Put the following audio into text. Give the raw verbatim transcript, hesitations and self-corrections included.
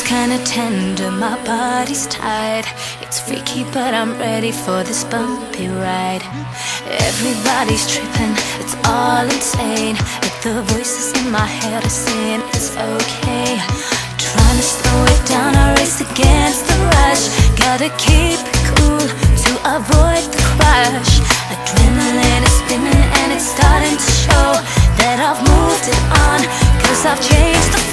kinda tender, my body's tired. It's freaky, but I'm ready for this bumpy ride. Everybody's tripping, it's all insane, but the voices in my head are saying it's okay. Trying to slow it down, I race against the rush. Gotta keep it cool to avoid the crash. Adrenaline is spinning and it's starting to show that I've moved it on, cause I've changed the